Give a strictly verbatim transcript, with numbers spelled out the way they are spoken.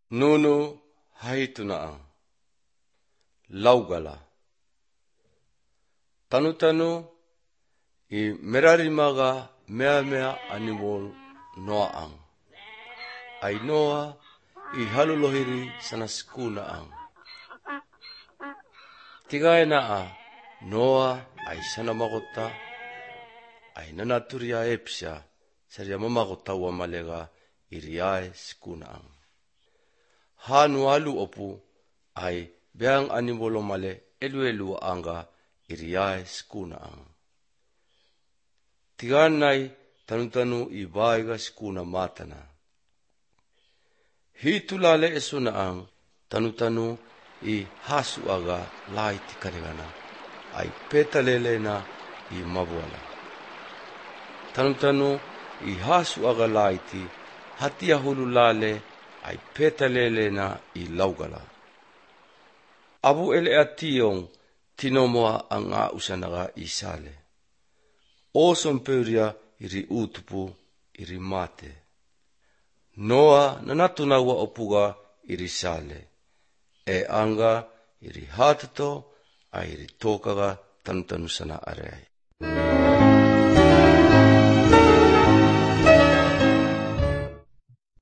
Nunu haitunaang. Laugala. Tanu-tanu i merarimaga mea-mea animal noaang. Ai noa i halulohiri sana skunaang. Tigai naa noa ai sana makota ai nanaturia epsia saria mamakota wa malega iriae skunaang. Hanu alu opu ai beang animolo male elu-elu anga iriae skunaang. Tiganai tanu-tanu i baiga skuna matana. Hitulale esunaang tanu-tanu i hasu aga lai tikaregana ai petalelena i mabuala. Tanu-tanu i hasu aga lai ti hatia hulu lale ai petalelena i laugala. Abu ele ationg tinomoa ang a usanaga isale. Oson peuria iri utupu iri mate. Noa nanatunawa opuga iri sale. E anga iri hatato ai iri tokaga tanu-tanu sana areai.